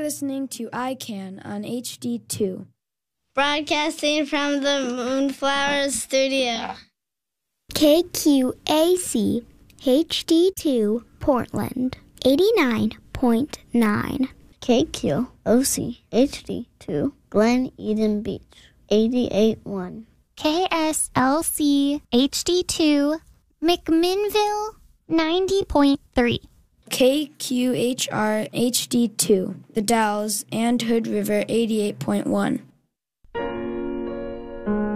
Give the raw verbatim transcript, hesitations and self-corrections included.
listening to I Can on H D two. Broadcasting from the Moonflower Studio. K Q A C H D two Portland, eighty-nine point nine. K Q O C H D two Glen Eden Beach, eighty-eight point one. K S L C H D two McMinnville, ninety point three. K Q H R H D two, The Dalles and Hood River, eighty-eight point one.